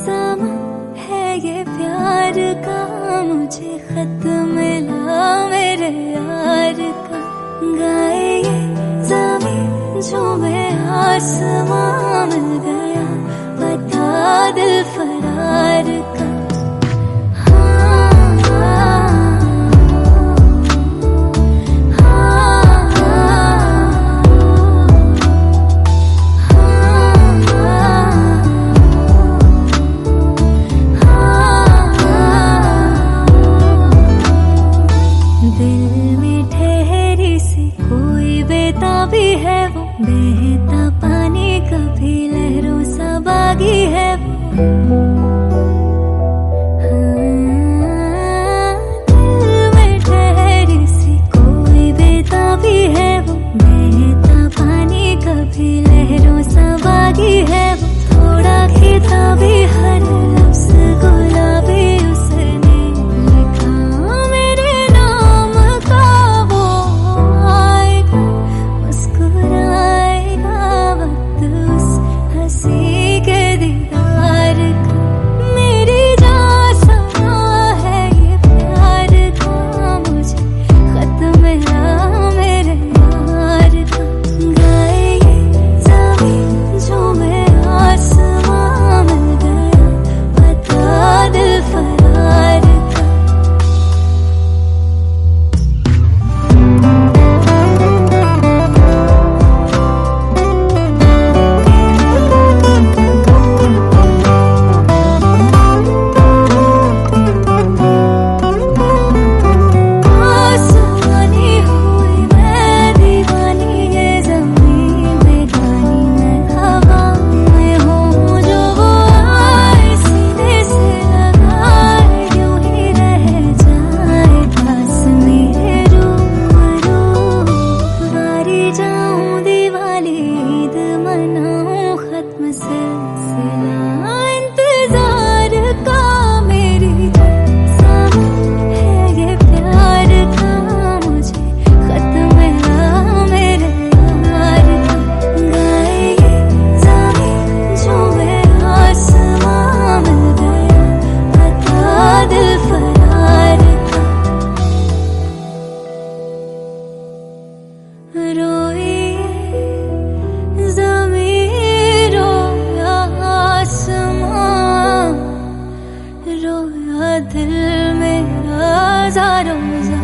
समा है ये प्यार का, मुझे खत मिला मेरे यार का। गाए ये ज़मीं झूमे आसमां, मिल गया पता दिल फरार का। दिल में ठहरी सी कोई बेताबी है वो, बहता पानी कभी लहरों सा बागी है वो। दिल में ठहरी सी कोई बेताबी है वो, बहता पानी कभी लहरों सा बागी है वो। थोड़ा किताबी हर लफ्ज़ गुलाबी उसने लिखा मेरे नाम का, वो आएगा मुस्कुराएगा वक्त उस हंसी के दीदार का। मेरी जान समा है ये प्यार का, मुझे खत मिला मेरे यार का। गाए ये ज़मीं झूमे आसमां, मिल गया पता दिल फरार का। आसमानी हुई मैं दीवानी, ये ज़मीं बेगानी मैं हवा में हूँ। जो वो आए सीने से लगाए, यूं ही रह जाए पास मेरे रूबरू। हारी जाऊं दिवाली ईद मनाऊं खत्म सिलसिला इंतजार का। मेरी समा है ये प्यार का, मुझे खत मिला मेरे यार का। गाए ये ज़मीं झूमे आसमां, मिल गया पता दिल फरार का। रोई ज़मीं रोया आसमां, रोया दिल मेरा ज़ारों